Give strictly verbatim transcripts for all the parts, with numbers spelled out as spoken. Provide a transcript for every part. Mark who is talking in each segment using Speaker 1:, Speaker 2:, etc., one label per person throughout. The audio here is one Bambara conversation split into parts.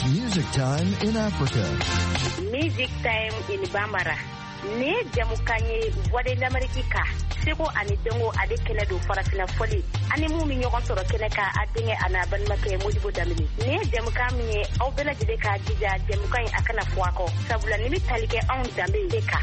Speaker 1: Music Time in Africa.
Speaker 2: Music Time in Bambara. Ne jamukanye voix de l'Amérique. Seko ani dongo ade kene do farafina foli. Ani mu mi ñogon soro kene ka adenge ana ban make modibo damini. Ne jamukanye aw bela jide ka jija jamukanye akana fuako. Sabula ni talike on dambe deka.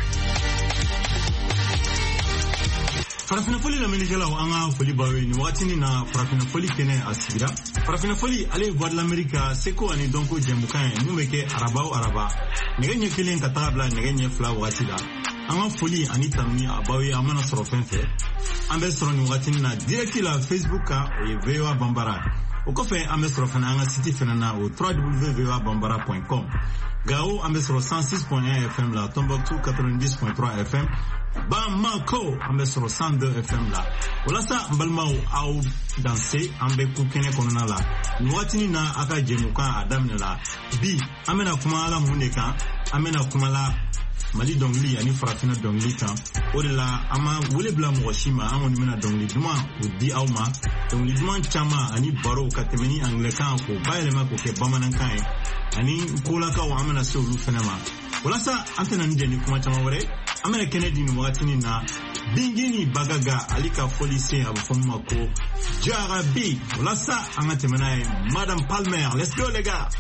Speaker 3: Farafina foli la menikela o anga foli bawe ni wakati ni na farafina foli kene asigira. Farafina foli ale voix de l'Amérique seko ani dongo jamukanye numeke araba o araba. Nege nye kelen katabla nege nye fla wakati la. Anga foli ani tamni abawe amana soro fenfe. Ambe soro ni wakati na directi la Facebook ka e V O A Bambara. Okofe ambe soro fana anga siti fana na o w w w point v o a bambara point com. Gao ambe soro cent six point un F M la, Tombouctou quatre-vingt-dix point trois F M. Bamako ambe soro cent deux F M la. Olasa mbalmao au danse ambe kukene konona la. Nwatini na aka jemuka adamne la. Bi amena kumala muneka amena kumala Mali dongli ani farafina dongli kan o de la ama wele bla mo shima amoni mena dongli duma o di awma dongli duma chama ani baro ka temeni anglican ko bayele ma ko ke bamanan kan ani kola ka wa amana so lu fenama wala sa antena ni deni kuma chama wore amana kennedy ni watini na bingini bagaga alika police abu fomma ko jarabi wala sa amate menaye madame Palmer. Let's go les gars.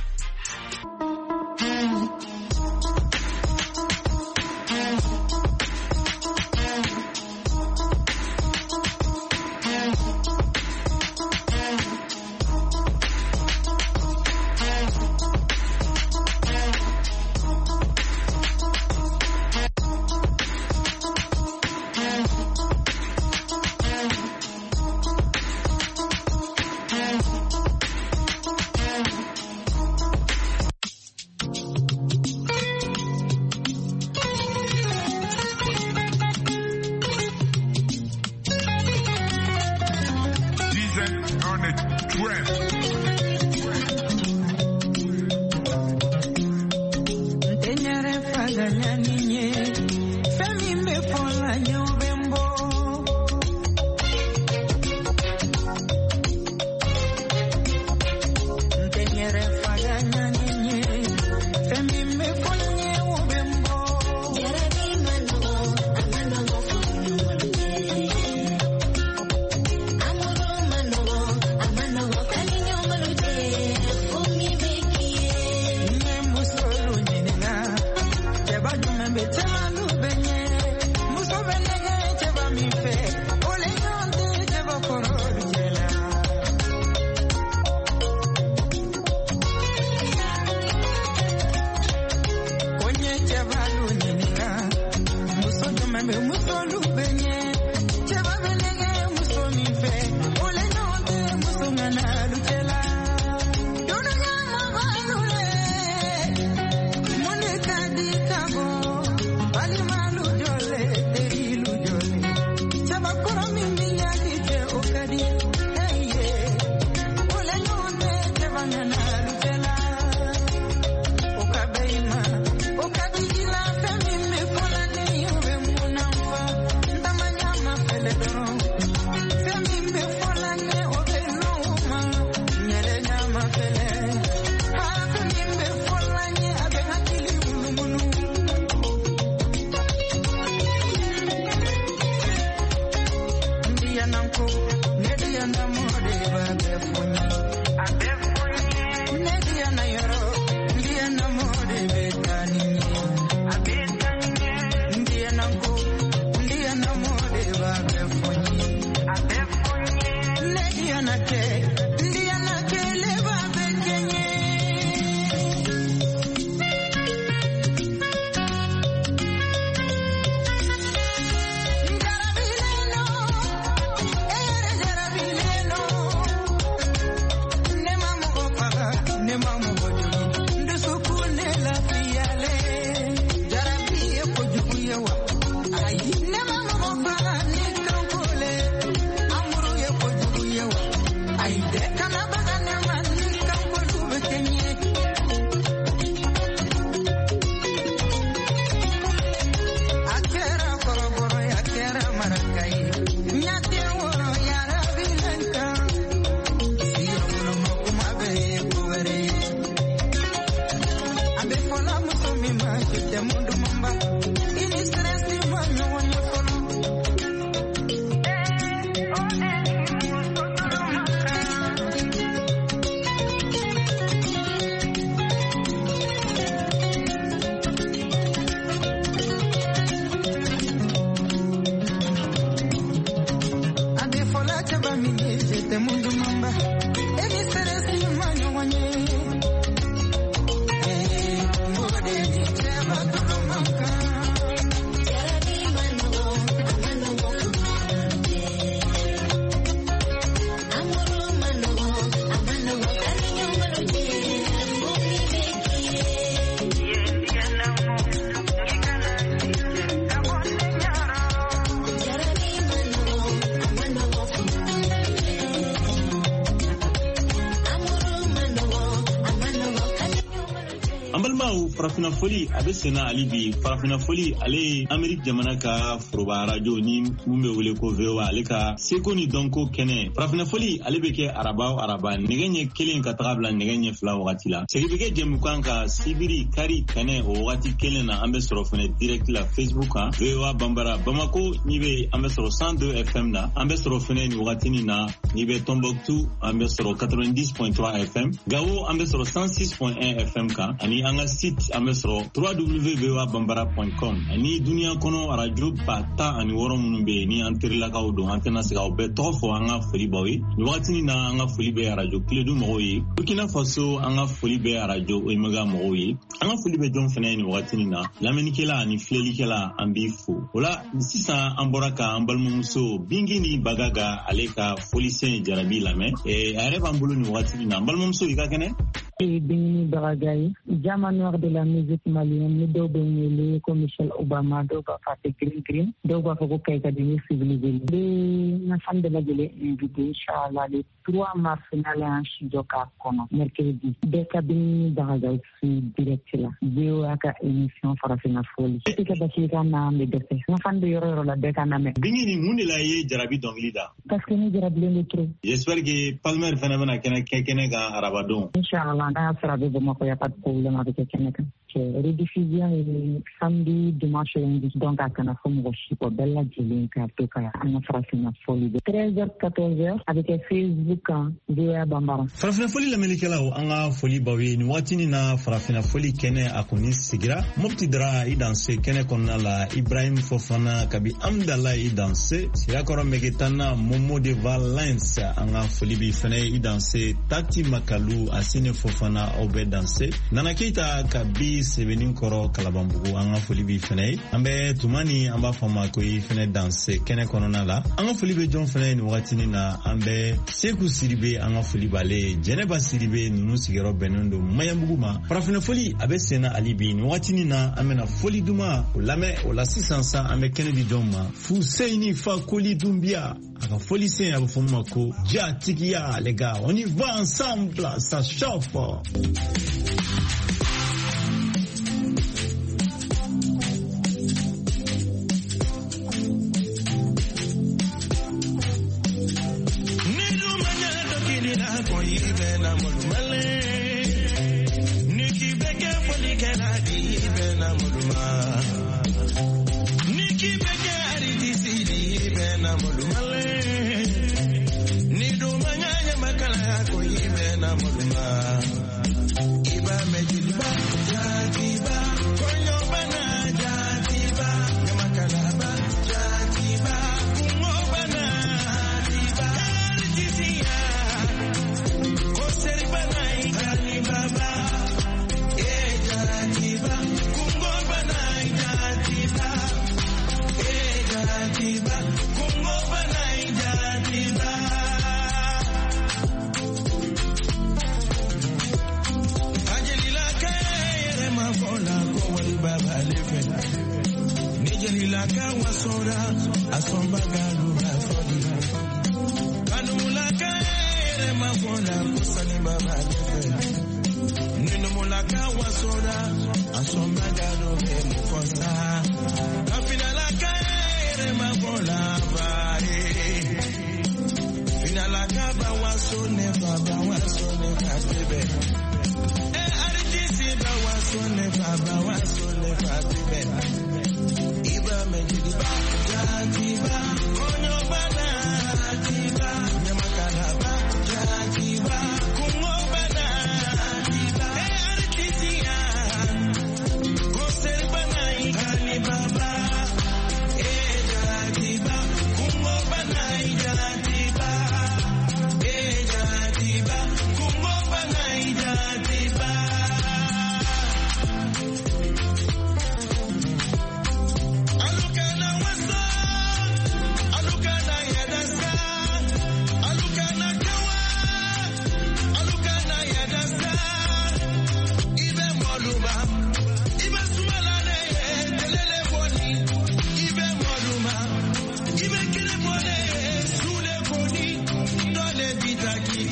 Speaker 3: farafina foli abe sena ali bi farafina foli ale Amerik jamana ka foroba radio ni mun be wele ko V O A ale ka seko ni donko kene farafina foli ale be ke araba o araba negenye kelen ka tagabla negenye fla wagati la segi be ke jemu kan ka sibiri kari kene o wagati kelen na ambe soro fene direct la Facebook ha V O A Bambara Bamako ni be ambe soro cent deux F M na ambe soro fene ni wagati ni na ni be Tombouctou ambe soro quatre-vingt-dix point trois F M Gao ambe soro cent six point un F M ka ani anga site amesro w w w point v o a bambara point com ani dunia kono radio pata ani woro munube ni antirila ka odo antena sika obe tofo anga foli bawi ni watini na anga foli be radio kledu moyi Burkina Faso anga foli be radio o imaga moyi anga foli be jon fene ni watini na lamenikela ni flelikela ambifu wala sisa amboraka ambalmumso bingini bagaga aleka foli sen jarabi lame e areba mbulu ni watini na ambalmumso ikakene
Speaker 4: et Bini Baragaï, Diamant Noir de la musique malienne, Nido Benele, comme Michel Obama, Doba Fate Green Green, Doba Fokoka Académie civilisée. Les enfants de la Guélé invités, Inch'Allah, le trois mars, finale en Shidoka Kono, mercredi. Beka Bini Baragaï, c'est direct là. Bio Aka émission Farafina Folie. C'est que Bachika na me defe. Enfant de Yoro la Beka na me.
Speaker 3: Bini ni mune la ye Jarabi Donglida.
Speaker 4: Parce que ni Jarabi le trop.
Speaker 3: J'espère que Palmer Fenamana Kena Kena Ga Arabadon.
Speaker 4: Inch'Allah. Il n'y a pas de problème avec quelqu'un. Rediffusion est samedi, dimanche et lundi. Donc, à Canafom, Rochipo, Bella, Djilin, Katoka, Anna Farafina Folie. treize heures, quatorze heures, avec Facebook, V O A Bambara.
Speaker 3: Farafina Folie, la Melikela, ou Anga Folie Bawi, Nwatini na Farafina Folie, Kene, Akoni Sigira, Moptidra, i danse, Kene Konala, Ibrahim Fofana, Kabi Amdala, i danse, Sirakora Megetana, Momo de Valence, Anga Folie Bifene, i danse, Tati Makalu, Asine Fofana, Obe danse, Nana Keita, Kabi, Sevenin Koro, Kalabambugu, Anga Folie Bifene, Ambe Tumani, Amba Fama, Koi, Fene danse, Kene Konala, Anga Folie Be John Fene, Nwatini na, Ambe, Seku Siribe, Anga Folie Bale, Jeneba Siribe, Nunu Sigero Benondo, Mayambuguma, Farafina Folie, Abe Sena Alibi, Nwatini na, Amena Folie Duma, Olame, Ola Sisansa, Ame Kennedy Doma, Fu Seini Fa Koli Dumbia, Aka Folie Seini Abu Fumako, Ja Tikia, les gars, on y va ensemble, ça chauffe.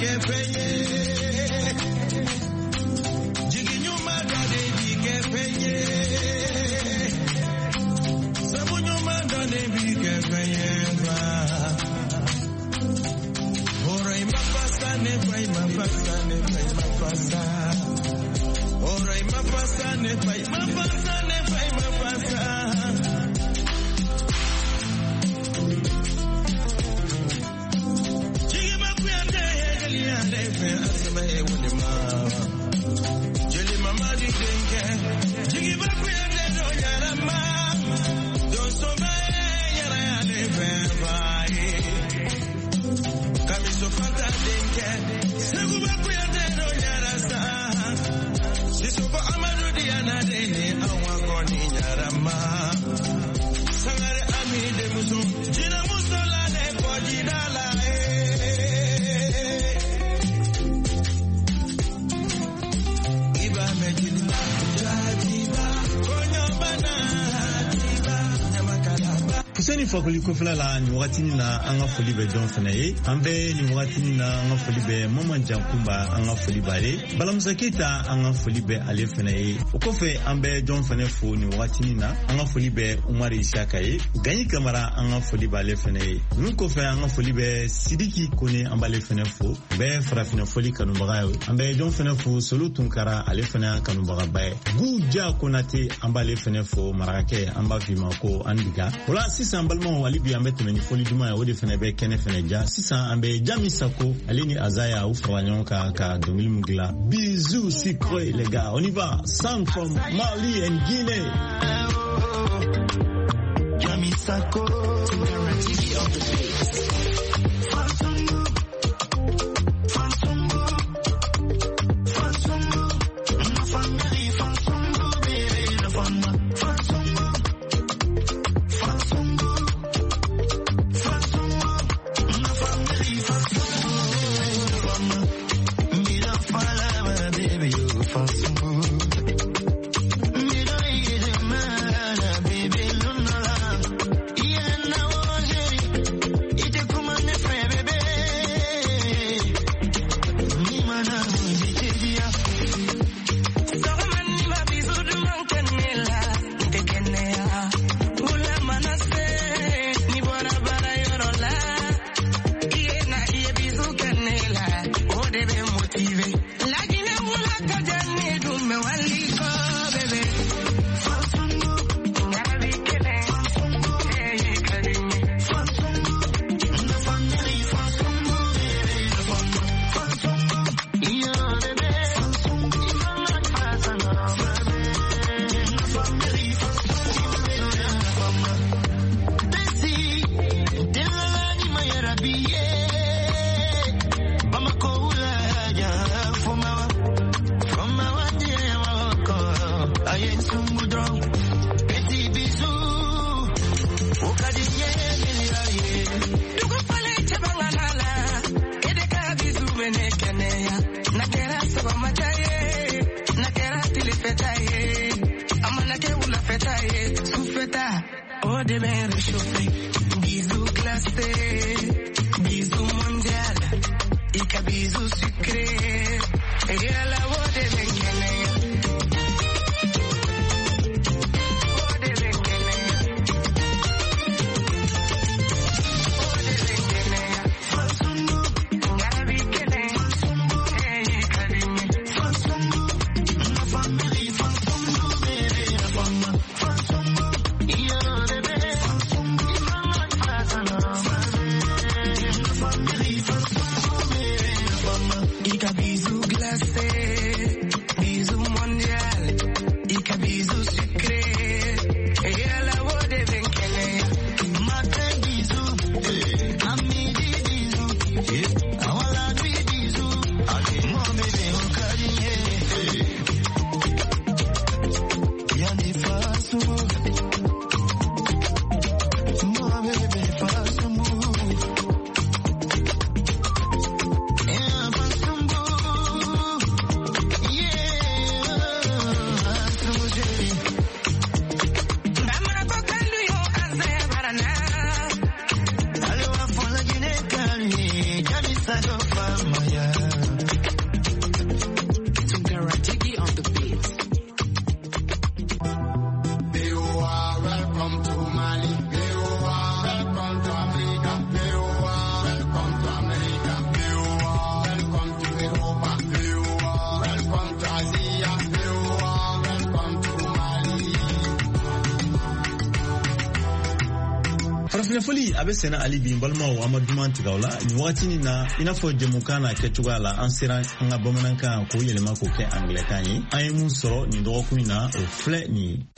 Speaker 3: Fakoli kofla la ni wakati ni na anga foli be don fana ye ambe ni wakati ni na anga foli be mama jankumba anga foli bare balamusa kita anga foli be ale fana ye okofe ambe don fana fo ni wakati ni na anga foli be Umar Ishaka ye ganyi kamara anga foli ba ale fana ye nu kofe anga foli be Sidiki Kone ambale fana fo be farafina foli kanumbaga yo ambe don fana fo Solo Tunkara ale fana kanumbaga bae Guja Konate ambale fana fo Marakake amba fima ko andiga wala sisa balmo walibi ambe temeni foli duma ya wode fene be kene fene ja sisa ambe jami sako alini azaya ou franyonka ka domil mugla bisous secret les gars on y va sang from Mali and Guinée jami sako
Speaker 5: Maya
Speaker 3: farafinafoli a bɛ sɛnɛ hali bi n balimaw an ma duman tigɛ o la nin wagatinin na i n'a fɔ jamukan n'a kɛcogoya la an sera an ka bamanankan k'o yɛlɛma k'o kɛ angilɛkan ye an ye mun sɔrɔ nin dɔgɔkun in na o filɛ nin ye.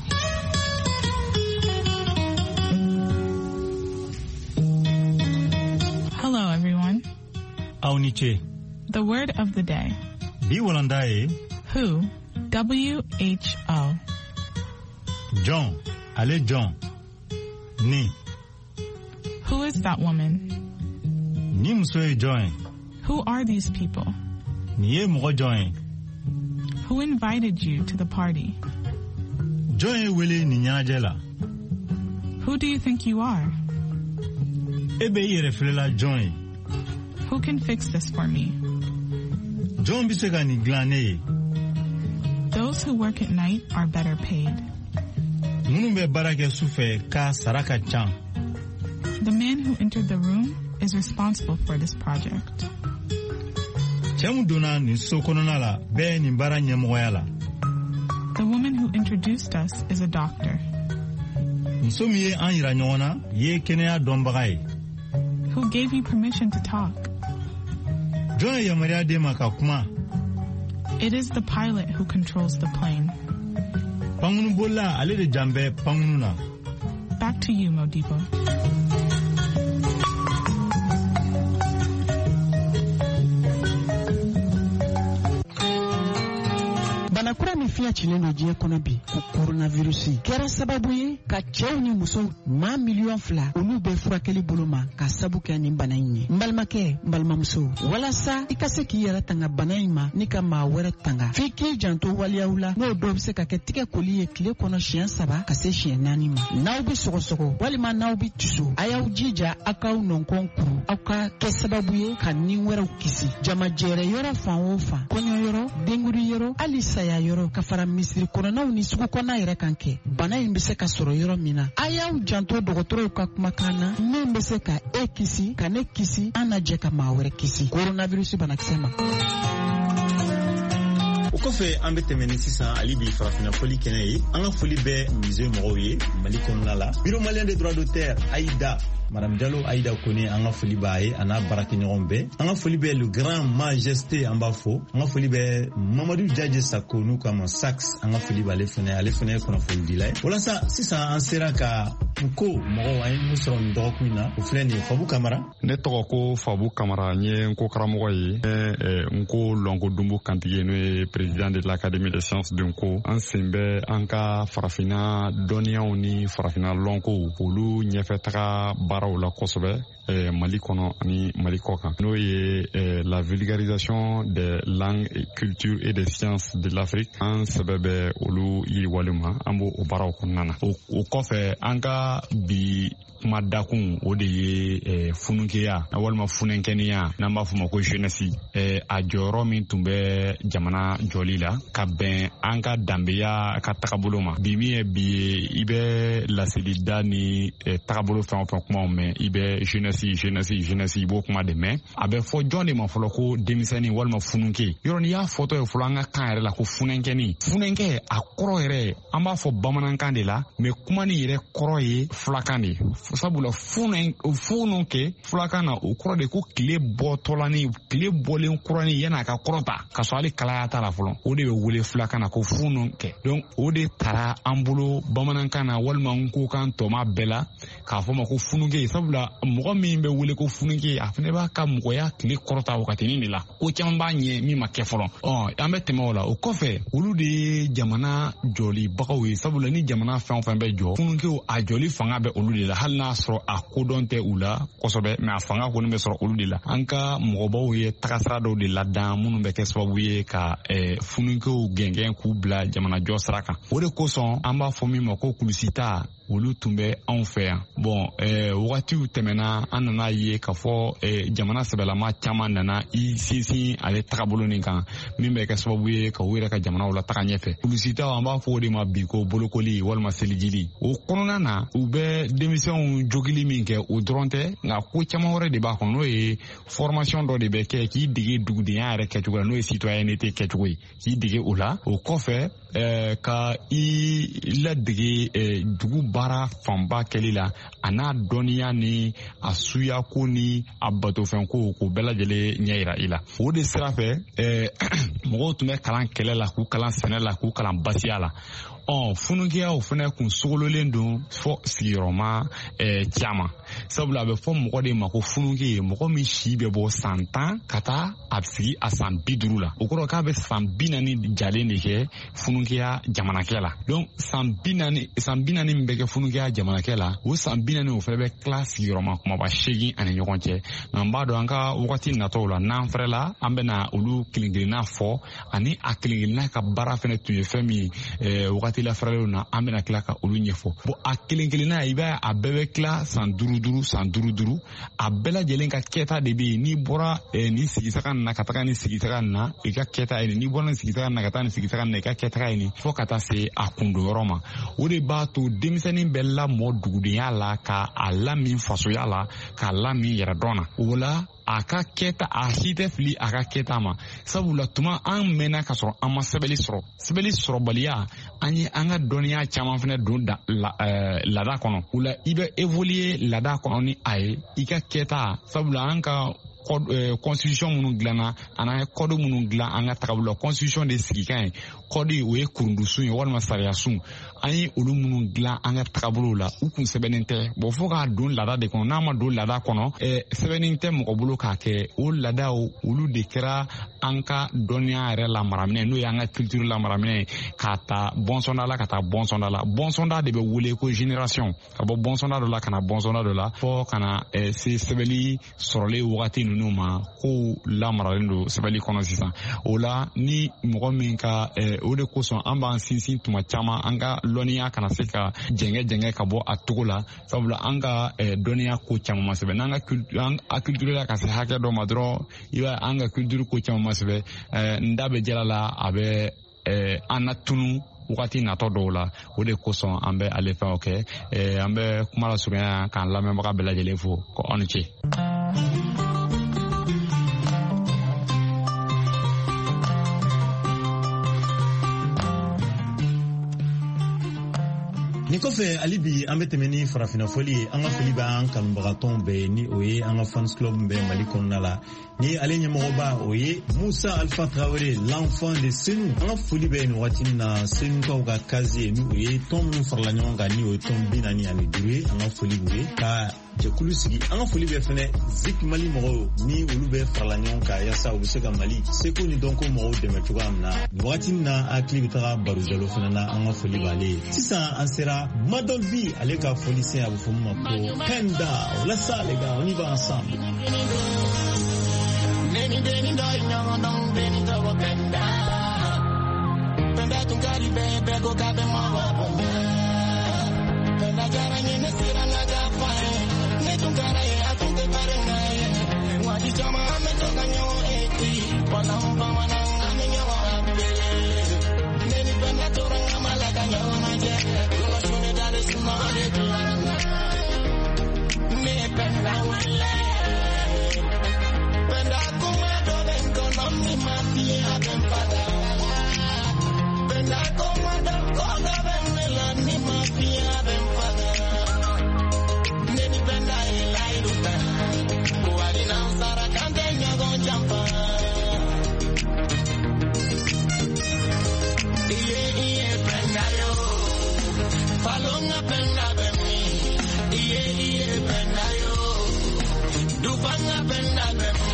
Speaker 5: Hello everyone.
Speaker 3: Aw ni ce.
Speaker 5: The word of the day.
Speaker 3: Bi walanda ye.
Speaker 5: Who. W H O.
Speaker 3: John. Ale John. Ni.
Speaker 5: Who is that woman?
Speaker 3: Ni muso ye John.
Speaker 5: Who are these people?
Speaker 3: Ni ye mɔgɔ John ye.
Speaker 5: Who invited you to the party?
Speaker 3: John ye wele ni ɲɛnajɛ la.
Speaker 5: Who do you think you are?
Speaker 3: E bɛ i yɛrɛ filela John ye.
Speaker 5: Who can fix this for me?
Speaker 3: John bɛ se ka nin dilan ne ye.
Speaker 5: Those who work at night are better paid.
Speaker 3: Minnu bɛ baara kɛ su fɛ ka sara ka ca.
Speaker 5: The man who entered the room is responsible for this project.
Speaker 3: Cɛ mun donna nin so kɔnɔna la bɛɛ nin baara ɲɛmɔgɔya la.
Speaker 5: The woman who introduced us is a doctor.
Speaker 3: Muso min ye an yira ɲɔgɔn na ye kɛnɛya dɔnbaga ye.
Speaker 5: Who gave you permission to talk?
Speaker 3: John ye yamaruya d'e ma ka kuma.
Speaker 5: It is the pilot who controls the plane.
Speaker 3: Pangunu bola ale de jan bɛ pangunu na.
Speaker 5: Back to you, Modibo.
Speaker 6: Banakura ni fiya cilen do diɲɛ kɔnɔ bi ko coronavirus kɛra sababu ye ka cɛw ni musow maa miliyɔn fila olu bɛ furakɛli bolo ma ka sabu kɛ nin bana in ye. N balimakɛ n balimamuso walasa i ka se k'i yɛrɛ tanga bana in ma ni ka maa wɛrɛ tanga f'i k'i janto waliyaw la n'o dɔw bɛ se ka kɛ tigɛ koli ye tile kɔnɔ siɲɛ saba ka se siɲɛ naani ma. N'aw bɛ sɔgɔsɔgɔ walima n'aw bɛ tiso a y'aw jija aw k'aw nɔnkɔn kuru aw ka kɛ sababu ye ka nin wɛrɛw kisi. Jamajɛrɛ yɔrɔ fan o fan kɔɲɔ yɔrɔ denguri yɔrɔ hali saya yɔrɔ ka fara misiri kɔnɔnaw ni sugu kɔnɔna yɛrɛ kan kɛ bana in bɛ se ka sɔrɔ yɔrɔ min na a y'aw janto dɔgɔtɔrɔw ka kumakan na min bɛ se ka e kisi ka ne kisi an na jɛ ka maa wɛrɛ kisi coronavirus banakisɛ ma.
Speaker 3: O kɔfɛ an bɛ tɛmɛ ni sisan hali bi farafinafoli kɛnɛ ye an ka foli bɛ musée mɔgɔw ye Mali kɔnɔna la bureau malien des droits d'auteur Aïda Madame Diallo Aïda Kone an ka foli b'a ye a n'a baarakɛɲɔgɔn bɛɛ an ka foli bɛ le grand majesté an b'a fɔ an ka foli bɛ Mamadou Diadje Sako n'u k'a ma Sax an ka foli b'ale fɛnɛ ale fɛnɛ ye kunnafoni dila ye walasa sisan an sera ka n ko mɔgɔw an ye mun sɔrɔ nin dɔgɔkun in na o filɛ nin ye Fabu Kamara.
Speaker 7: Ne tɔgɔ ko Fabu Kamara n ye n ko karamɔgɔ ye n ko Lɔnko Dumbu Kantigi n'o ye président de l'académie des sciences de Nko an sen bɛ an ka farafina dɔnniyaw ni farafina lɔnkow olu ɲɛfɛ taga baaraw la kosɛbɛ Mali kɔnɔ ani Mali kɔ kan n'o ye la vulgarisation des langues et cultures et des sciences de l'Afrique an sɛbɛ bɛ olu yiriwali ma an b'o o baaraw kɔnɔna na o kɔfɛ an ka bi kuma dakun o de ye funukeya walima funenkɛniya n'an b'a fɔ ma ko jeunesse a jɔyɔrɔ min tun bɛ jamana jɔli la ka bɛn an ka danbeya ka tagabolo ma bi min ye bi ye i bɛ laselida ni tagabolo fɛn o fɛn kumaw mɛn i bɛ jeunesse jeunesse jeunesse i b'o kuma de mɛn a bɛ fɔ jɔn de ma fɔlɔ ko denmisɛnnin walima fununke yɔrɔ n'i y'a fɔtɔ ye fɔlɔ an ka kan yɛrɛ la ko funenkɛni funenkɛ a kɔrɔ yɛrɛ an b'a fɔ bamanankan de la mɛ kuma nin yɛrɛ kɔrɔ ye fulakan de sabula funu funu kɛ fulakan na o kɔrɔ de ko tile bɔtɔla ni tile bɔlen kuranin yan'a ka kɔrɔta ka sɔrɔ hali kalaya t'a la fɔlɔ o de bɛ wele fulakan na ko funu kɛ donc o de taara an bolo bamanankan na walima n ko kan tɔma bɛɛ la k'a fɔ ma ko funuke sabula mɔgɔ min bɛ wele ko funuke a fana b'a ka mɔgɔya tile kɔrɔta wagatinin de la ko caman b'a ɲɛ min ma kɛ fɔlɔ ɔ an bɛ tɛmɛ o la o kɔfɛ olu de ye jamana jɔlibagaw ye sabula ni jamana fɛn o fɛn bɛ jɔ funukew a jɔli fanga bɛ olu de la hali n'a sɔrɔ a kodɔn tɛ u la kosɛbɛ mɛ a fanga kɔni bɛ sɔrɔ olu de la an ka mɔgɔbaw ye tagasira dɔw de ladan minnu bɛ kɛ sababu ye ka funukew gɛngɛn k'u bila jamanajɔ sira kan o de kosɔn an b'a fɔ min ma ko kulusita olu tun bɛ anw fɛ yan bɔn wagatiw tɛmɛna an nana ye k'a fɔ jamana sɛbɛlama caman nana i sinsin ale tagabolo nin kan min bɛ kɛ sababu ye ka u yɛrɛ ka jamanaw la taga ɲɛfɛ kulusitaw an b'a fɔ o de ma bi ko bolokoli walima selijili o kɔnɔna na u bɛ denmisɛnw jogili min kɛ o dɔrɔn tɛ nka ko caman wɛrɛ de b'a kɔnɔ n'o ye formation dɔ de bɛ kɛ k'i dege dugudenya yɛrɛ kɛcogo la n'o ye citoyenneté kɛcogo ye k'i dege o la o kɔfɛ eh, ka i ladege eh, dugu baara fanba kɛli la a n'a dɔnniya ni a suya ko ni a batofɛn ko k'o bɛɛ lajɛlen ɲɛ yira i la. O de sira fɛ eh, mɔgɔw tun bɛ kalan kɛlɛ la k'u kalan sɛnɛ la k'u kalan basiya la. ɔ funukiyaw fana kun sogololen don fɔ sigiyɔrɔma eh, caman sabula a bɛ fɔ mɔgɔ de ma ko funuki ye mɔgɔ min si bɛ bɔ san tan ka taa a sigi a san bi duuru la o kɔrɔ k'a bɛ san bi naani jalen de kɛ funukiya jamanakɛ la donc san bi naani san bi naani min bɛ kɛ funukiya jamanakɛ la o san bi naani o fana bɛ tila sigiyɔrɔma kumaba seegin ani ɲɔgɔn cɛ nka n b'a dɔn an ka wagati natɔw la n'an fɛrɛ la an bɛna olu kelen kelenna fɔ ani a kelen kelenna ka baara fana tun ye fɛn min ye eh, wagati la fɛrɛlenw na an bɛna tila ka olu ɲɛfɔ bon a kelen kelenna i b'a a bɛɛ bɛ tila san duuru duuru san duuru duuru a bɛɛ lajɛlen ka kɛta de bɛ yen n'i bɔra eh, nin sigisaga nin na ka taga nin sigisaga nin na i ka kɛta ye nin n'i bɔra nin sigisaga nin na ka taa nin sigisaga nin na i ka kɛta ye nin fɔ ka taa se a kundonyɔrɔ ma o de b'a to denmisɛnnin bɛ lamɔ dugudenya la ka a lamin fasoya la k'a lamin yɛrɛdɔn na o la a ka kɛta a si tɛ fili a ka kɛta ma sabula tuma an mɛnna ka sɔrɔ an ma sɛbɛnni sɔrɔ sɛbɛnni sɔrɔbaliya an ye an ka dɔnniya caman fana don da, la, uh, lada kɔnɔ o la i bɛ évoluer lada kɔnɔ ni a ye i ka kɛta sabula an ka constitution minnu dilanna an ye code minnu dilan an ka taabolo constitution de sigi kan ye code o ye kurundusun ye walima sariyasun an ye olu minnu dilan an ka taabolo la u kun sɛbɛnnen tɛ bon fo k'a don lada de kɔnɔ n'a ma don lada kɔnɔ sɛbɛnnen tɛ mɔgɔ bolo k'a kɛ o ladaw olu de kɛra an ka dɔnniya yɛrɛ lamaraminɛ n'o ye an ka culture lamaraminɛ k'a ta bɔnsɔnda la ka taa bɔnsɔnda la bɔnsɔnda de bɛ wele ko génération ka bɔ bɔnsɔnda dɔ la ka na bɔnsɔnda dɔ la fɔ ka na se sɛbɛnni sɔrɔlen wagati ninnu ma ko lamaralen don sɛbɛnni kɔnɔ sisan o la ni mɔgɔ min ka o de kosɔn an b'an sinsin tuma caman an ka lɔnniya kana se ka jɛngɛ jɛngɛ ka bɔ a cogo la sabula an ka dɔnniya ko caman ma sɛbɛn n'an ka culture la ka se hakɛ dɔ ma dɔrɔn i b'a an ka culture ko caman ma sɛbɛn n da bɛ jala la a bɛ an na tunu wagati natɔ dɔw la o de kosɔn an bɛ ale fɛnw kɛ an bɛ kuma la surunya k'an lamɛnbaga bɛɛ lajɛlen fo ko aw ni ce.
Speaker 3: Nin kɔfɛ hali bi an bɛ tɛmɛ ni farafina fɔli ye an ka foli b'an kanubagatɔw bɛɛ ni o ye an ka fans club bɛɛ Mali kɔnɔna la ni ale ɲɛmɔgɔba o ye Musa Alpha Traoré l'enfant de Senu an ka foli bɛ nin waati min na Senukaw ka case ye ni o ye tɔn minnu farala ɲɔgɔn kan ni o ye tɔn bi naani ani duuru ye an ka foli b'u ye ka jɛkulu sigi an ka foli bɛ fɛnɛ Zik Mali mɔgɔw ni olu bɛ farala ɲɔgɔn kan yaasa u bɛ se ka Mali seko ni dɔnko mɔgɔw dɛmɛ cogoya min na nin waati min na hakili bɛ taga baro jalo fana na an ka foli b'ale ye sisan an sera Madol B ale ka foli sen a bɛ fɔ min ma ko Penda wala sa les gars on y va ensemble. Beni beni doi nyongo beni togo Penda Penda tungari bebe go kabe mawa Penda jara nyene sira na jafae ne tungara ye atunte pare nae wadi chama ame toga nyo eti wala mpa wana ame nyo abele neni Penda toranga malaka nyo na je kola shone dale suma ale tulana me Penda wale Penda kuma do vengo no mi mafia ben pada Penda kuma do koga ben la ni mafia ben pada Neni Penda ilai luta Kuari na usara kante nyago jampa Iye iye Penda yo Falonga Penda ben mi Iye iye Penda yo Dupanga Penda ben mi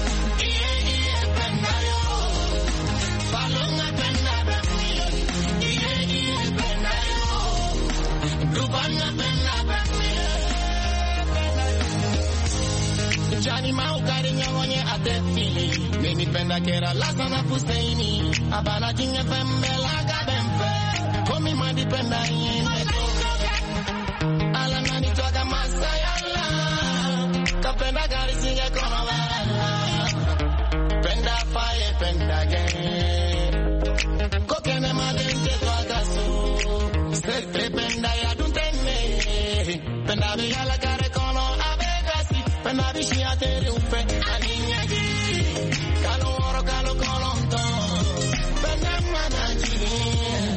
Speaker 3: Johnny Mau cariño oye a te fili Neni Penda que era la sana fusteini Abana jinge pembe la kabempe Komi madi Penda yende Ala nani toga masayala Kapenda gari singe kono wala Penda faye Penda gen Kokene madente toga su Sete Penda ya duntene Penda bigala kare kono Penda bishi atere upe aninyagi Kalo oro kalo kolonto Penda manajiri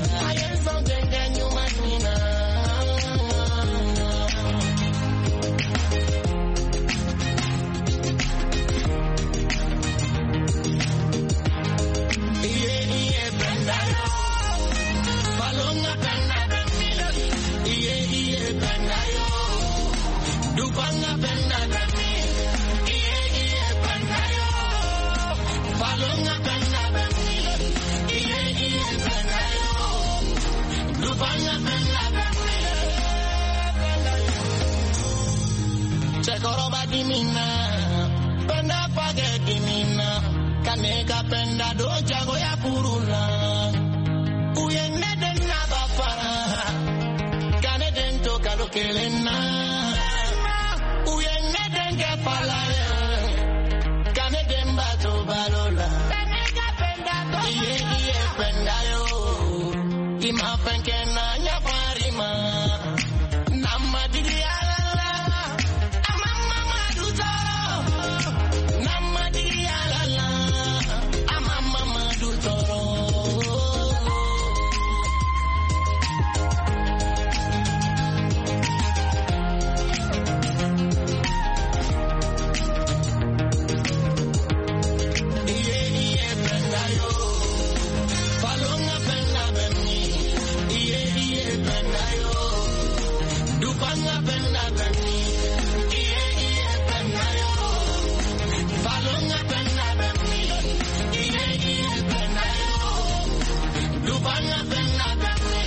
Speaker 8: Kaneka penda do jago ya puruna. Uyenne den na bafara. Kane den to kalokelena. Uyenne den ke palaya. Kane den bato balola. Kaneka penda do iye iye penda yo. Ima penke na nyafarima. Nama digi alala. Amama maduto. Nama digi alala. Amama maduto. Iye iye penda yo. Falonga penda bemi. Iye iye penda yo. Dupanga penda bemi. Iye iye penda yo. Falonga penda bemi. Iye iye penda yo. Dupanga penda bemi.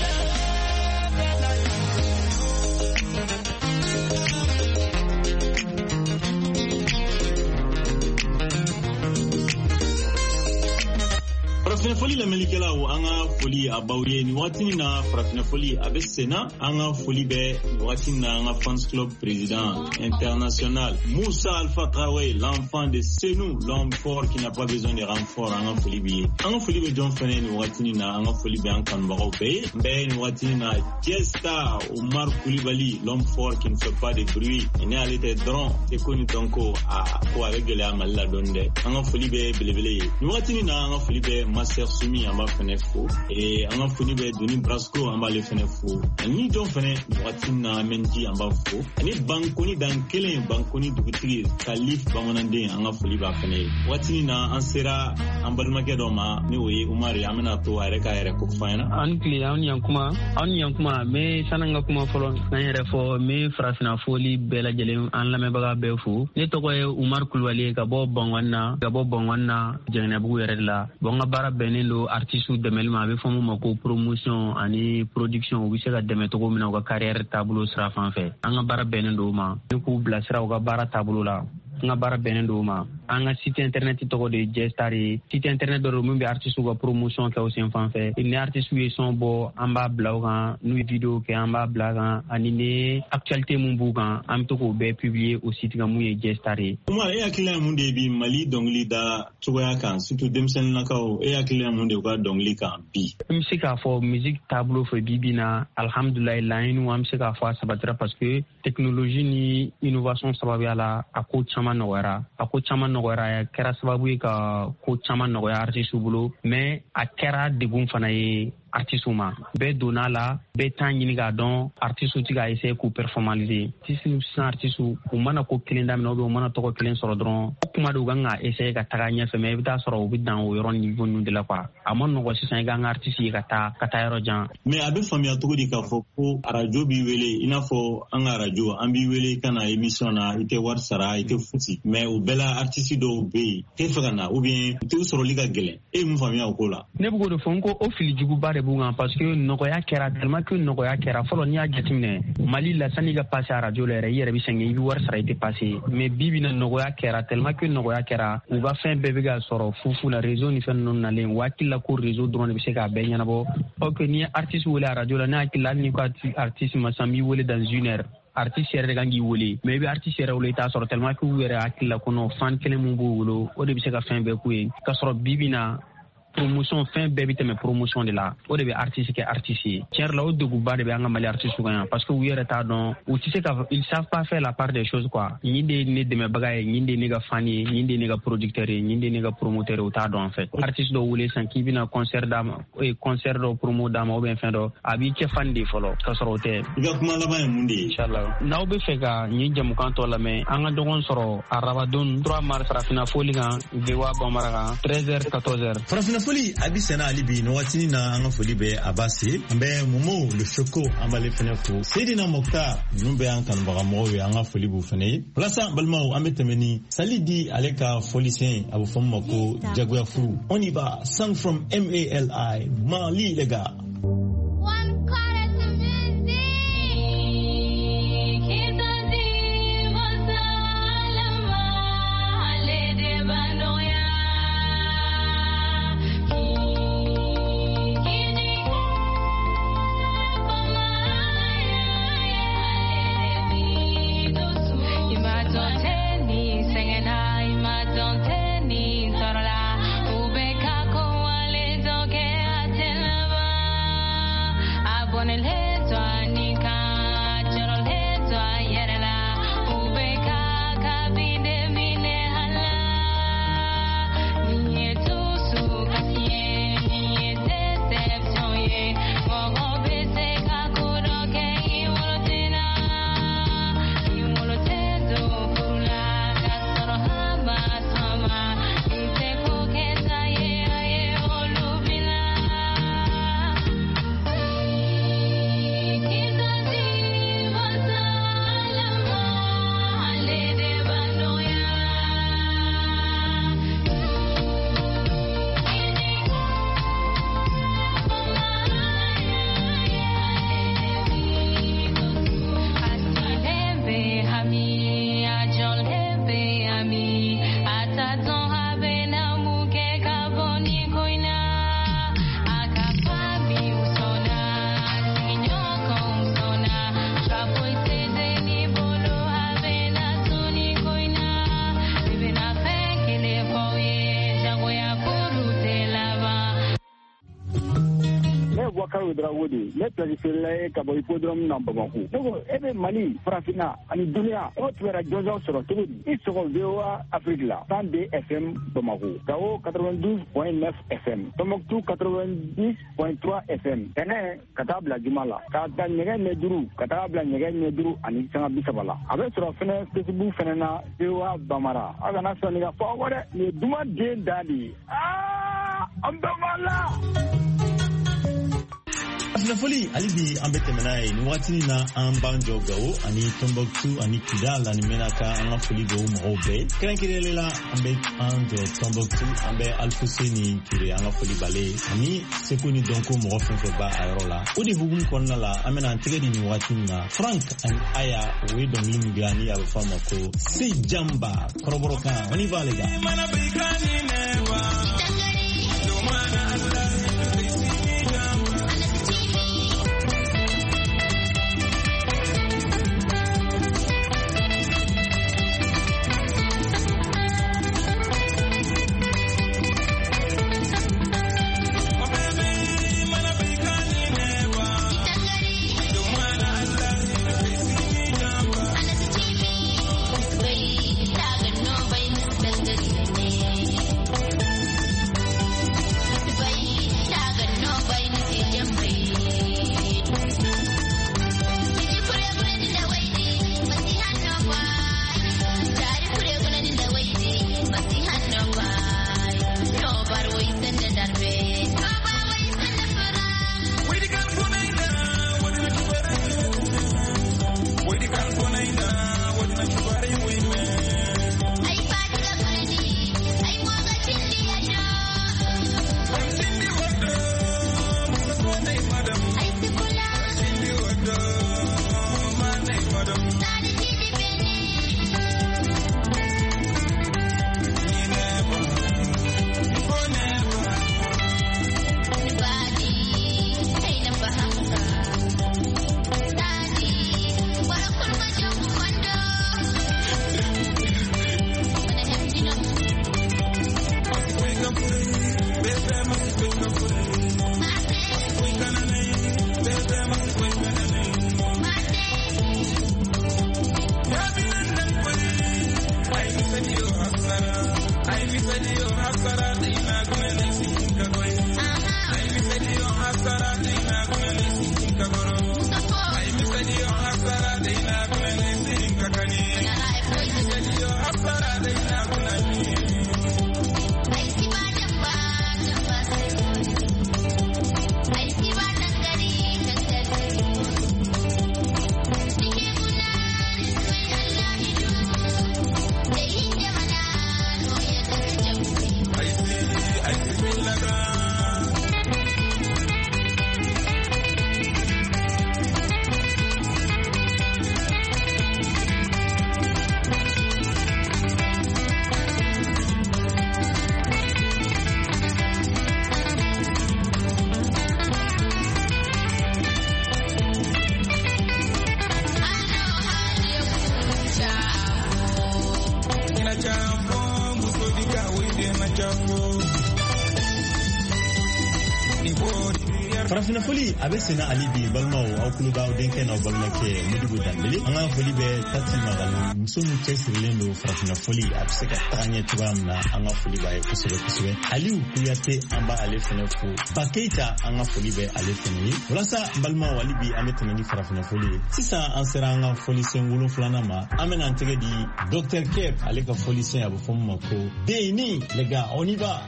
Speaker 3: farafina foli lamɛnnikɛlaw an ka foli a baw ye ni waatini na farafina foli a bɛ senna an ka foli bɛ ni waatini na an ka fans club président international Moussa Alpha Traoré, l'enfant de Senou, l'homme fort qui n'a pas besoin de renfort. An ka foli bɛ ye an ka foli bɛ jɔn fɛnɛ ni waatini na an ka foli bɛ an kanubagaw bɛɛ ye n bɛ ni waatini na Jesta Omar Koulibaly, l'homme fort qui ne fait pas de bruit ni ale tɛ dɔrɔn c'est connu donc a ko a bɛ gɛlɛya Mali la dɔɔni dɛ an ka foli bɛ belebele ye ni waatini na an ka foli bɛ Master Sumi an b'a fɛnɛ fo et an ka foli bɛ Doni Brasco an b'ale fɛnɛ fo ani jɔn fɛnɛ waati na an bɛ ji an b'a fo ani Bankoni dan kelen Bankoni dugutigi Kalif bamananden an ka foli b'a fɛnɛ ye waati na an sera an balimakɛ dɔ ma ni o ye Umar ye an bɛna to a yɛrɛ k'a yɛrɛ ko fɔ an ɲɛna.
Speaker 9: An tile an yan kuma an yan kuma me sanan ka kuma fɔlɔ an yɛrɛ fɔ me farafina foli bɛɛ lajɛlen an lamɛnbaga bɛɛ fo ne tɔgɔ ye Umar Koulibaly ka bɔ Bangwan na ka bɔ Bangwan na Jɛnɛbugu yɛrɛ de la bon ka baara bɛnnen don artiste dɛmɛli ma a bɛ fɔ mun ma ko promotion ani production u bɛ se ka dɛmɛ cogo min na u ka carrière taabolo sira fan fɛ an ka baara bɛnnen don o ma ne k'u bilasira u ka baara taabolo la an ka baara bɛnnen don o ma an ka site internet tɔgɔ de ye Jestar ye site internet dɔ don min bɛ artiste ka promotion kɛ o sen fan fɛ ni artiste ye son bɔ an b'a bila o kan n'u ye video kɛ an b'a bila kan ani ni actualité mun b'u kan an bɛ to k'o bɛɛ publier o site kan mun ye Jestar ye.
Speaker 3: Umar e hakilina mun de bi Mali dɔnkili da cogoya kan surtout denmisɛnninnakaw e hakilina mun de u ka dɔnkili kan bi. An bɛ se k'a fɔ musique taabolo fɛ bi bi na alhamdulilayi laɲiniw an bɛ se k'a fɔ a sabatira parce que technologie ni innovation sababuya la a ko caman nɔgɔyara a ko caman nɔgɔyara a kɛra sababu ye ka ko caman nɔgɔya artiste bolo mais a kɛra degun fana ye artiste ma bɛɛ donna la bɛɛ t'a ɲini k'a dɔn artiste ti ka essayer k'u performaliser artiste sisan artiste u mana ko kelen daminɛ ou u mana tɔgɔ kelen sɔrɔ dɔrɔn o kuma de u kan ka essayer ka taga ɲɛfɛ mais i bɛ taa sɔrɔ u bɛ dan o yɔrɔ niveau ninnu de la quoi a ma nɔgɔ sisan i k'an ka artiste ye ka taa ka taa yɔrɔ jan. Mais a bɛ faamuya cogo di k'a fɔ ko radio b'i wele i n'a fɔ an ka radio an b'i wele i ka na émission na i tɛ wari sara i tɛ futi mais u bɛɛ la artiste dɔw bɛ yen tɛ fɛ ka na ou bien u tɛ sɔrɔli ka gɛlɛn e ye mun faamuya o ko la. Ne bɛ k'o de fɔ n ko o fili juguba de b'u kan parce que nɔgɔya kɛra tellement que nɔgɔya kɛra fɔlɔ n'i y'a jateminɛ Mali la sanni ka passer a radio la yɛrɛ i yɛrɛ bɛ sɛgɛn i bɛ wari sara i tɛ passer mais bi bi na nɔgɔya kɛra tellement que nɔgɔya kɛra u ka fɛn bɛɛ bɛ ka sɔrɔ fufu la réseau ni fɛn ninnu nalen u hakili la ko réseau dɔrɔn de bɛ se k'a bɛɛ ɲɛnabɔ ok n'i ye artiste wele a radio la ne hakili la hali n'i ko artiste ma san b'i wele dans une heure artiste yɛrɛ de kan k'i wele mais i bɛ artiste yɛrɛ wele i t'a sɔrɔ tellement que u yɛrɛ hakili la ko non fan kelen mun b'u bolo o de bɛ se ka fɛn bɛɛ k'u ye k'a sɔrɔ bi bi na promotion fɛn bɛɛ bɛ tɛmɛ promotion de la o de bɛ artiste kɛ artiste ye tiɲɛ yɛrɛ la o degunba de bɛ an ka Mali artiste kan yan parce que u yɛrɛ t'a dɔn u tɛ se ka ils savent pas faire la part des choses quoi nin de ye ne dɛmɛbaga ye nin de ye ne ka fan ye nin de ye ne ka producteur ye nin de ye ne ka promoteur ye u t'a dɔn en fait artiste dɔ wele sisan k'i bɛna concert d'a ma concert dɔ promo d'a ma ou bien fɛn dɔ a b'i cɛ fan de fɔlɔ k'a sɔrɔ o tɛ. I ka kuma laban ye mun de ye. Inchallah n'aw bɛ fɛ ka nin jamukan tɔ lamɛn an ka ɲɔgɔn sɔrɔ arabadon trois mars farafina foli kan V O A Bambara kan treize heures quatorze heures. Farafina foli a bɛ sɛnɛ ali bi ni waati na an ka foli bɛ a b'a se an bɛ Momo le Choco an b'ale fɛnɛ fo Seydina Mokhtar ninnu bɛ an kanubaga mɔgɔw ye an ka foli b'u fɛnɛ ye walasa balimaw an bɛ tɛmɛ ni sali di ale ka foli sen a bɛ fɔ min ma ko jagoya furu on y va song from M A L I Mali les gars.
Speaker 10: Boubacar Ouedraogo ne préférerais ka bɔ hippodrome na Bamako donc e bɛ Mali farafina ani dunuya o tubera jɔnjɔn sɔrɔ cogo di i sɔgɔ V O A Afrique la cent deux F M Bamako Gao quatre-vingt-douze point neuf F M Tombouctou quatre-vingt-dix point trois F M Tɛnɛ ka taa bila Juma la ka taa ɲɛgɛn ɲɛ duuru ka taa bila ɲɛgɛn ɲɛ duuru ani sanga bi saba la a bɛ sɔrɔ fɛnɛ Facebook fɛnɛ na V O A Bamara a kana sɔn nin ka fɔ aw dɛ nin ye duma den da de ye aa an bɛɛ b'a la.
Speaker 3: Farafina ali bi an bɛ tɛmɛna ye ni waati na an b'an jɔ Gao ani Tombouctou ani Kidal ani Menaka an ka foli bɛ o mɔgɔw bɛɛ kɛrɛnkɛrɛnnen la an bɛ an jɔ Tombouctou an bɛ Alfuseni Ture an ka foli b'ale ani Seko ni Dɔnko mɔgɔ fɛn fɛn b'a a yɔrɔ la o de hukumu kɔnɔna la an bɛna an tɛgɛ di nin waati na Frank ani Aya o ye dɔnkili min dilan ni a bɛ fɔ a ma ko Se Jamba kɔrɔbɔrɔkan on y va les gars. Farafina foli a bɛ senna ali bi balimaw aw kulo b'aw denkɛ n'aw balimakɛ Modibo Dembele an ka foli bɛ Tati Magalu muso min cɛsirilen don farafina foli a bɛ se ka taga ɲɛ cogoya min na an ka foli b'a ye kosɛbɛ kosɛbɛ Aliou Kuyate an b'a ale fɛnɛ fo Ba Keita an ka foli bɛ ale fɛnɛ ye walasa balimaw ali bi an bɛ tɛmɛ ni farafina foli ye sisan an sera an ka foli sen wolonfilanan ma an bɛna an tɛgɛ di Docteur Kep ale ka foli sen a bɛ fɔ min ma ko Deni les gars on y va.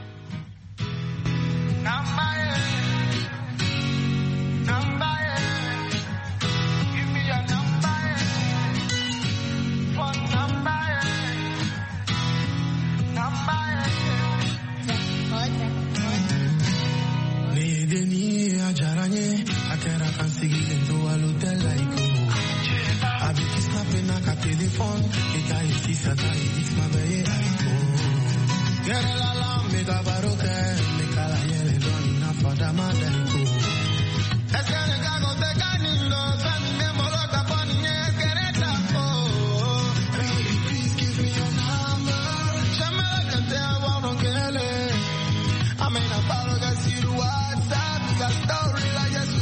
Speaker 8: I mean, I follow, I see the WhatsApp, got story like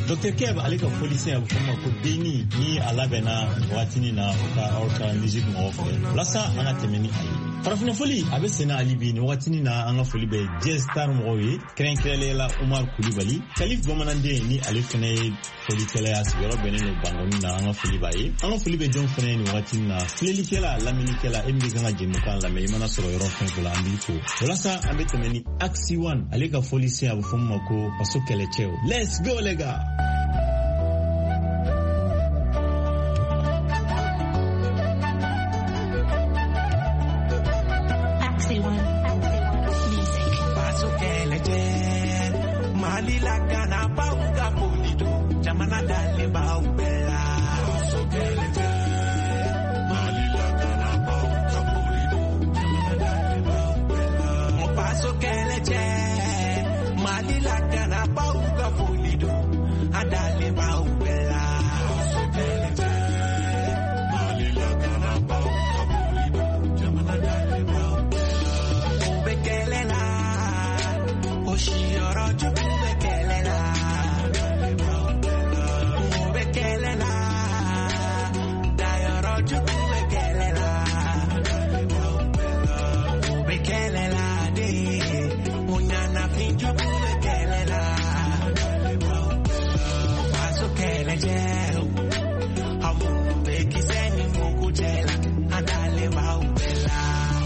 Speaker 3: Docteur Keb ale ka police ya fuma ko deni ni alabena watini na ka orka music mo ofre lasa anga temeni ali farafina foli abe sena ali bi ni watini na anga foli be jazz star mo wi kren krelela Umar Kulibali Khalif Bamanande ni ale fene foli kala ya sigoro benene bangoni na anga foli baye anga foli be jon fene ni watini na fleli kala lamini kala embi ganga jemuka la me mana soro yoro fen kula ambiko lasa abe temeni Axi one ale ka foli se abu fuma ko paso kele cheo. Let's go lega.
Speaker 11: Axi one. Music.
Speaker 8: Paso kele cheo. Mali la gana pa unga polido. Jamana dale ba ubela. Paso kele cheo. Mali la gana pa unga polido. Jamana dale ba ubela. Paso kele cheo. Mali la gana pa unga polido. Adale ba ubela. Paso kele cheo. Mali la gana pa unga polido. Jamana dale ba ubela. Ubekele la. Oshiyoro jubu bekele la. Ubekele la. Dayoro jubu bekele la. Ubekele la de. Unyana finju bekele la. Paso kele jeo. Hamu bekiseni muku jela. Adale ba ubela.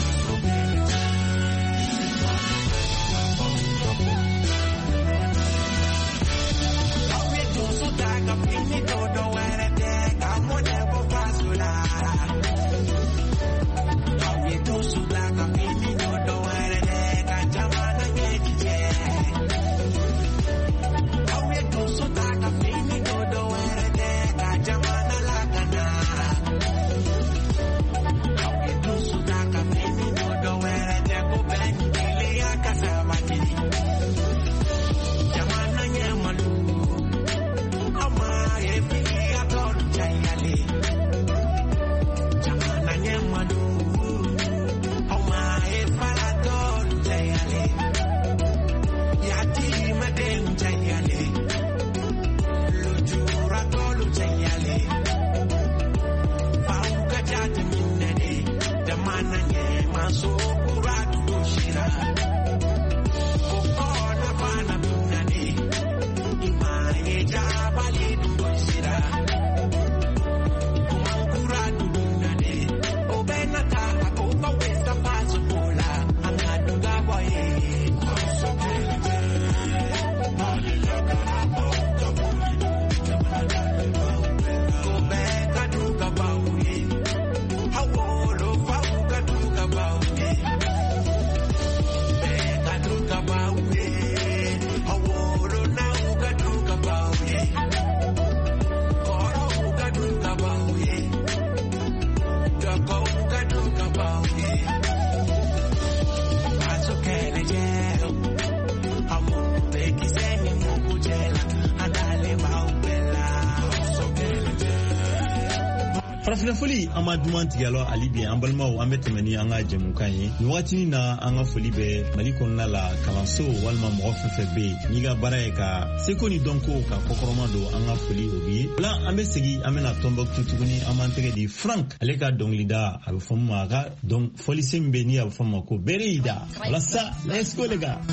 Speaker 3: farafina foli ama duman tigalo ali bien ambalmaw ambe temani anga jemukan yi ni watini na anga foli be mali konna la kalanso walma mo fefe be ni ga bara ka seko ni donko ka kokoroma do anga foli obi la ambe segi amena Tombouctou tuguni amantege di Frank aleka donglida abu fomma ga don foli sembe ni abu fomma ko bereida wala sa let's go les gars.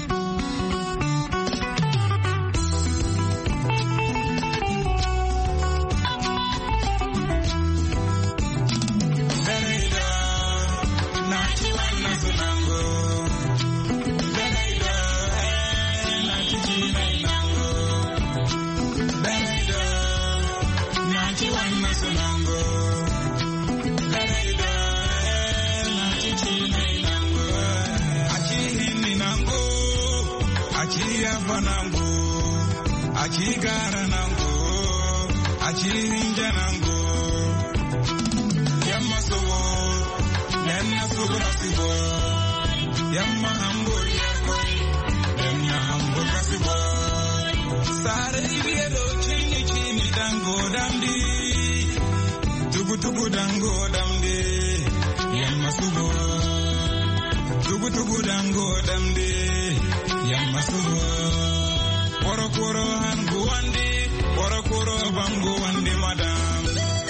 Speaker 12: Achigara nango, achirinja nango, yamma sobo, yamma sobo rasibo, yamma hambo yakoi, yamma hambo rasibo. Sare ibiedo chini chini dango damdi, tugu tugu dango damdi, yamma sobo, tugu tugu dango damdi, yamma sobo. Koro koro hangu andi bango wande madam.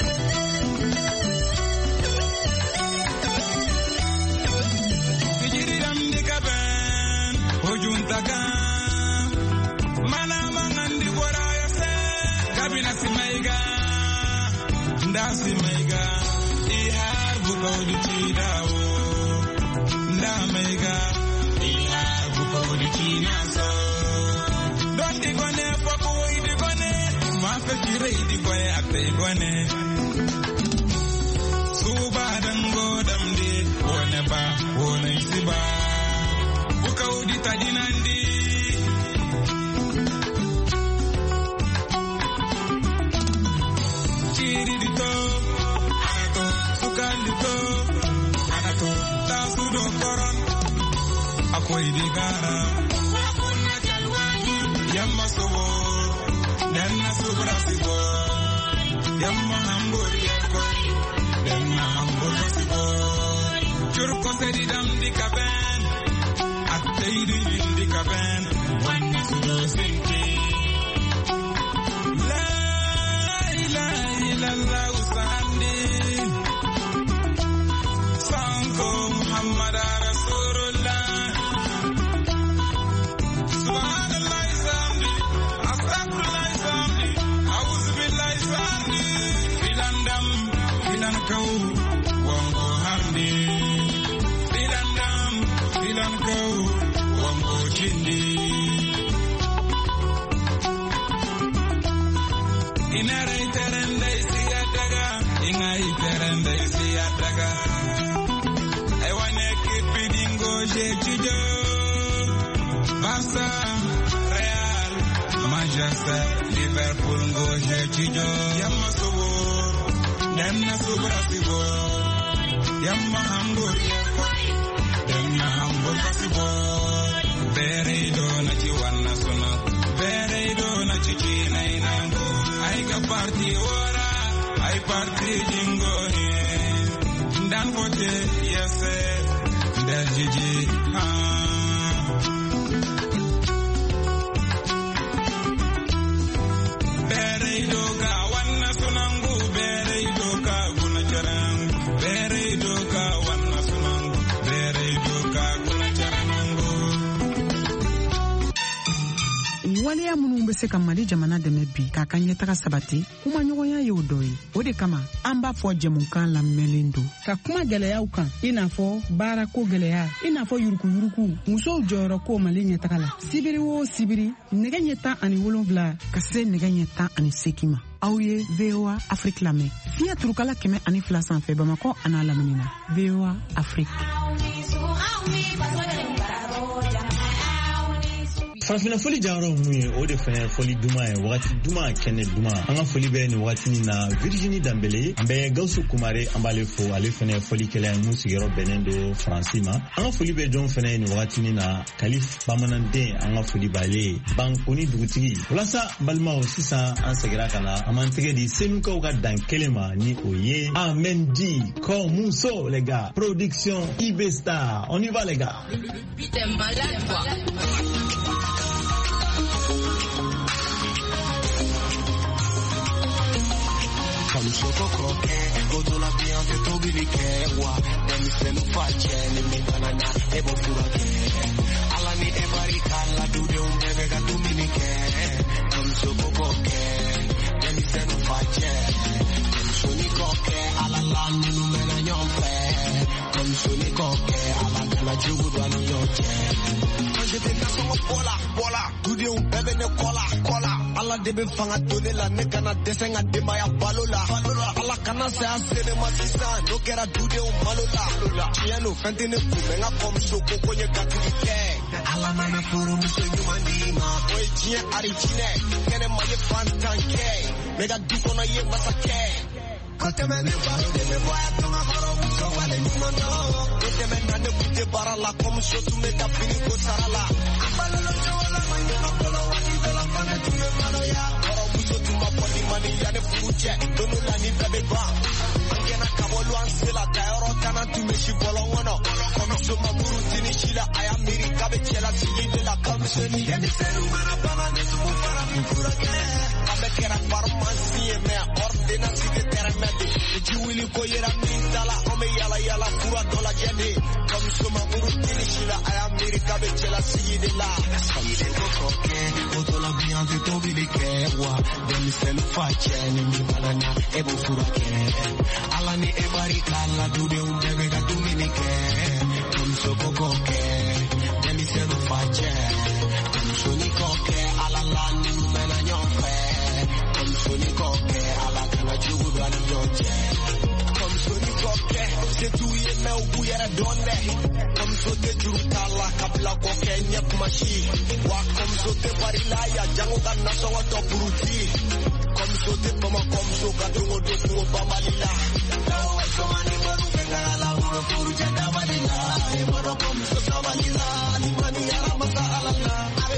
Speaker 12: Fijiri dam dikaben, ojuntaga. Mana mangandi wara yase, kabina simaiga, ndasi maiga. Ihar buko di chidao, nda maiga. Ihar buko di chinaso. Don't di gone, poko di gone. Mafe kirei di gone, ate gone. Suba dango damdi, wone ba, wone isiba. Buka udi tadinandi. Chiri di to, anato, sukan di to, anato, tasudo koron. Akoy di gara. Yamma sobo, denna subra sibo. Yamma hamburi yakoi, denna hamburi sibo. Churko sedi dam di kaben, attei di di kaben, wanni sudo sinki. La ilaha illallah usandi, sanko Muhammad Rasulullah. Barça, Real, Manchester, Liverpool, Goje, Chijo, Yamma Sobo, Demna Sobra Sibo, Yamma Hamburg, Demna Hamburg Sibo, Bereido na Chiwana Sona, Bereido na Chichina Inango, Aiga Party Ora, Ai Party Jingo, Dan Vote, yes, Del Gigi, ah.
Speaker 6: waleya minnu bɛ se ka Mali jamana dɛmɛ bi k'a ka ɲɛtaga sabati kuma ɲɔgɔnya ye o dɔ ye. O de kama an b'a fɔ jɛmukan lamɛnlen don ka kuma gɛlɛyaw kan i n'a fɔ baarako gɛlɛya, i n'a fɔ yuruguyurugu, musow jɔyɔrɔ ko Mali ɲɛtaga la. Sibiri o sibiri nɛgɛ ɲɛ tan ani wolonwula ka se nɛgɛ ɲɛ tan ani seegin ma. Aw ye V O A Afrique lamɛn fiɲɛ turukala kɛmɛ ani fila sanfɛ Bamakɔ a n'a lamini na. V O A Afrique.
Speaker 3: Farafina foli jayɔrɔ mun ye o de fɛnɛ foli duman ye wagati duman kɛnɛ duman an ka foli bɛ nin wagati nin na Virginie Dambele an bɛ Gawusu Kumare an b'ale fo ale fɛnɛ folikɛla ye mun sigiyɔrɔ bɛnnen do Faransi ma an ka foli bɛ jɔn fɛnɛ ye nin wagati nin na Kalif Bamananden an ka foli b'ale Bankoni dugutigi walasa balimaw sisan an segira ka na an m'an tɛgɛ di Senukaw ka dan kelen ma ni o ye Amendi Komuso les gars production I B Star on y va les gars.
Speaker 8: Come so cocoque, go to la piante to bilike wa, dem se no face ni mi banana e bo furake. Alla ni e barika la du de un deve ga tu minike. Come so cocoque, dem se no face. Come so ni coque, alla la ni no me na nyompe. Come so ni coque, alla kana jugu do no yoche. Anje te ka so bola, bola, du de un bebe ne cola, cola. Alla debe fanga dole la ne kana desenga de maya balola. Alla kana se asene masisa no kera dude o malola. Chiano fentine kumenga kom so kokonye gatike. Alla mana furu musenyu mandima. Oye chie ari chine kene maye fantanke. Mega duko na ye masake. Kote me ne baro de me boya tonga horo muso wale nyumano. Kote me nane kute barala kom so tume da bini ko sarala. Abalolo chawala manyana kola wani vela fane tume maloya. Horo muso tuma poni mani yane fuche. Dono la ni bebe ba. Angena kabolu ansela tayoro tana tume shi bolongono. Komiso mamuru tini shila ayamiri kabe chela sili de la kame. Seni yemi seru mana bana ne sumu para fura ke. Ame kera farmasi me ordinance ke teramete. Jiwili ko yera mindala ome yala yala fura dola jende. Comme suma muru kinishila ay America be chela sigi la. Sigi ko koke otola bien de tobilike wa. Demi selu fache ni mi banana ebo fura ke. Alani e barika la dude un debe ga dominike. Comme so koke demi selu fache. Soni koke ala la ni mena nyomfe. Comme soni koke ala kana jugu ani yoje. Comme soni koke se tuye me ubuyera donne. Comme so te jurutala kabla koke nyep mashi. Wa comme so te parilaya jango kana so wato buruti. Comme so te pama comme so kadungo de ko bamalila. Dawo so mani baru bengala la uro furu jada balila. E moro comme so sabalila ni mani ara masala la.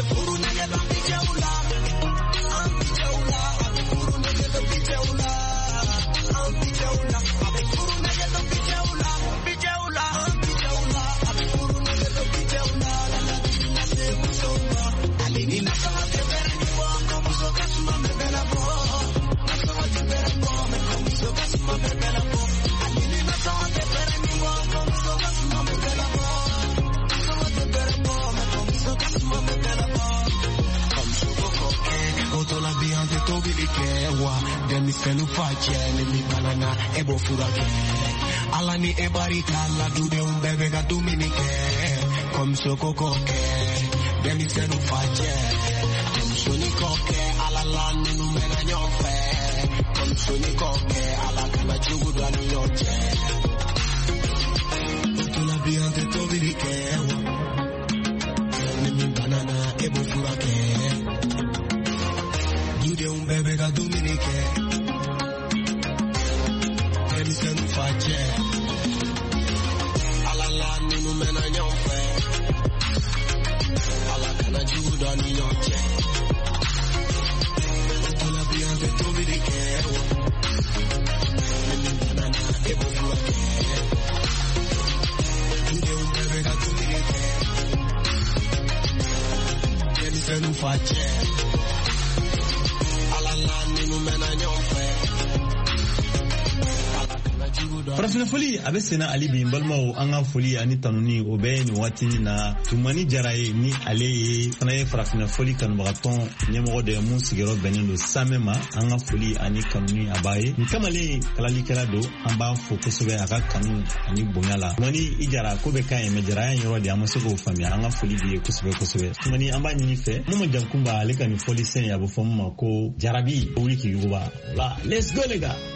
Speaker 8: Demi selu fache ni mi banana ebo furake. Alani e barika la dude un bebe ga dominike. Comme so koke demi selu fache. Comme soni koke ala la ni nu mena nyomfe. Comme soni koke ala kana jugu dani yoje. Tu la bien de tobilike. Ni mi banana ebo furake. Dude un bebe ga dominike. Senu fache ala la ninu mena nyomfe ala kana juda ni yoche ala bien de to vidike ninu banana ebo fuake ninu un bebe ga to vidike senu fache ala la ninu mena nyomfe.
Speaker 3: Farafina foli a bɛ senna ali bi n balimaw an ka foli ani tanuni o bɛ nin waatini na Tumani Jara ye ni ale ye fana ye farafina foli kanubagatɔn ɲɛmɔgɔ dɔ ye mun sigiyɔrɔ bɛnnen don Samɛ ma an ka foli ani kanuni a b'a ye nin kamalen kalalikɛla don an b'a fo kosɛbɛ a ka kanu ani bonya la Tumani i Jara ko bɛ kan ye mɛ Jara yɔrɔ de an ma se k'o faamuya an ka foli b'i ye kosɛbɛ kosɛbɛ Tumani an b'a ɲini fɛ mun ma jankunba ale ka nin fɔli sɛn a bɛ fɔ min ma ko Jarabi wuli k'i yuguba la let's go les gars.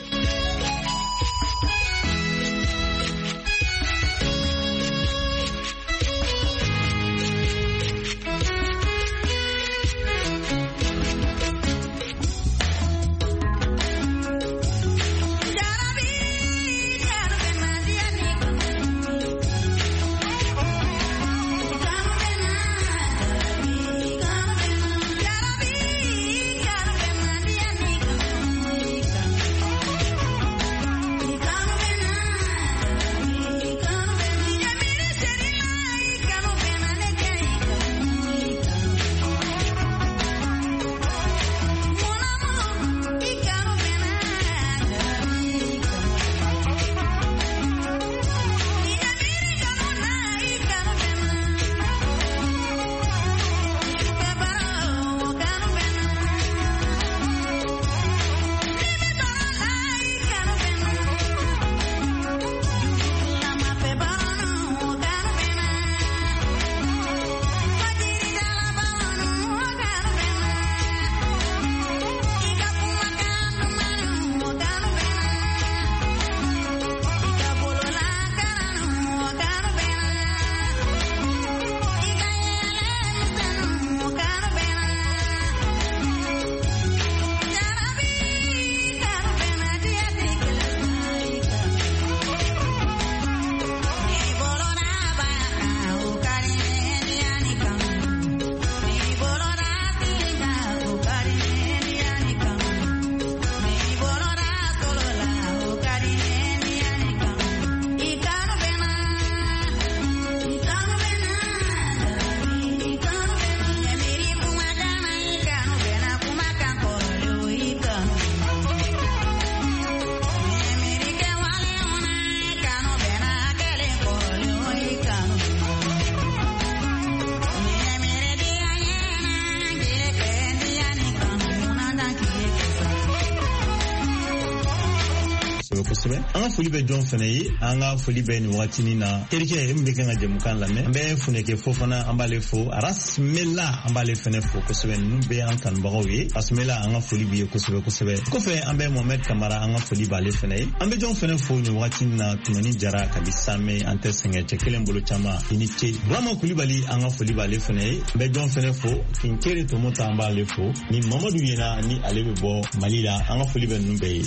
Speaker 3: kosɛbɛ an ka foli bɛ jɔn fɛnɛ ye an ka foli bɛ nin waatini na terikɛ min bɛ kɛ ka jɛmukan lamɛn an bɛ funɛkɛ fo fana an b'ale fo Arasmela an b'ale fɛnɛ fo kosɛbɛ ninnu bɛ an kanubagaw ye Arasmela an ka foli b'i ye kosɛbɛ kosɛbɛ kɔfɛ an bɛ Mohamed Kamara an ka foli b'ale fɛnɛ ye an bɛ jɔn fɛnɛ fo nin waatini na Tumani Jara kabi Samɛ an tɛ sɛgɛn cɛ kelen bolo caman i ni ce Burama Kulibali an ka foli b'ale fɛnɛ ye an bɛ jɔn fɛnɛ fo Kinkere Tomota an b'ale fo ni Mamadu Yena ni ale bɛ bɔ Mali la an ka foli bɛ ninnu bɛɛ ye.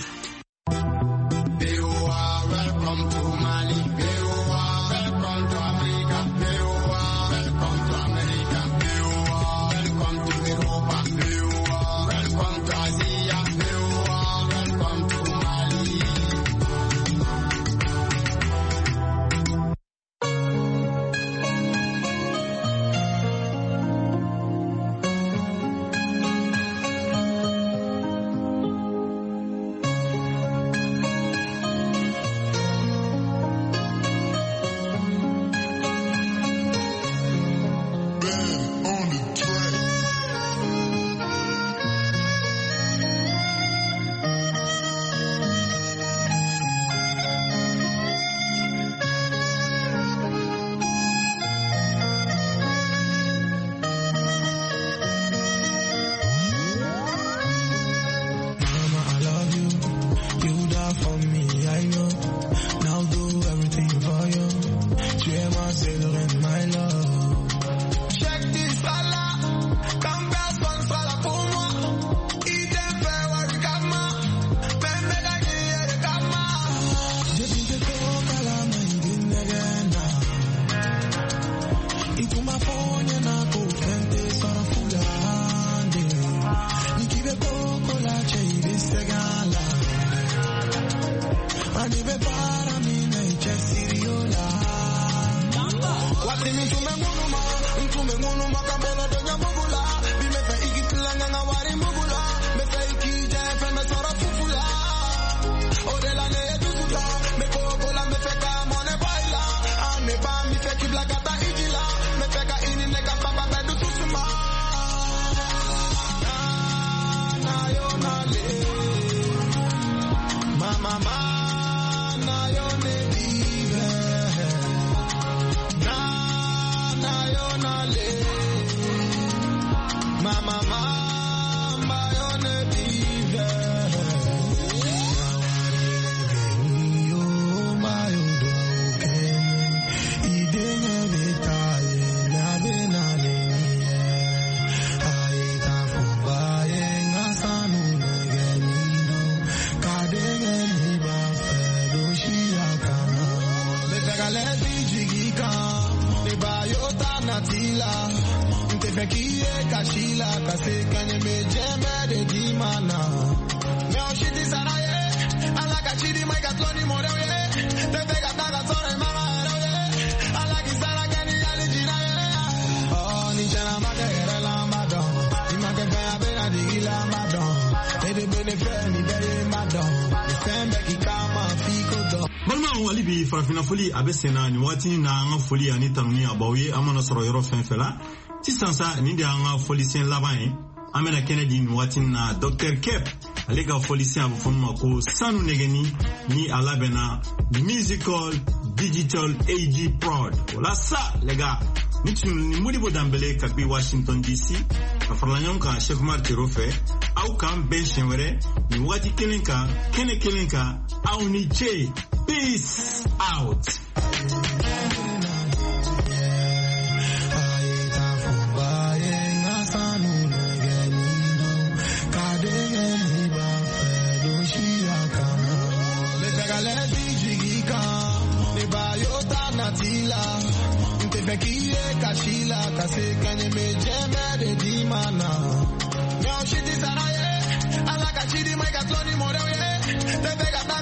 Speaker 3: Walibi farafina foli abesena ni wati na anga foli ani tanuni abawe amana soro yoro fenfela ti sansa ni de anga foli sen laban amena Kennedy ni wati na Docteur Kep alega foli sen abufuma ko sanu negeni ni alabena musical digital A G prod wala sa lega ni tun ni modibo dambele kabi Washington D C afarlanyon ka Chef Martiro fe au kan ben shenwere ni wati kelenka kene kelenka au ni che. Peace out. Now she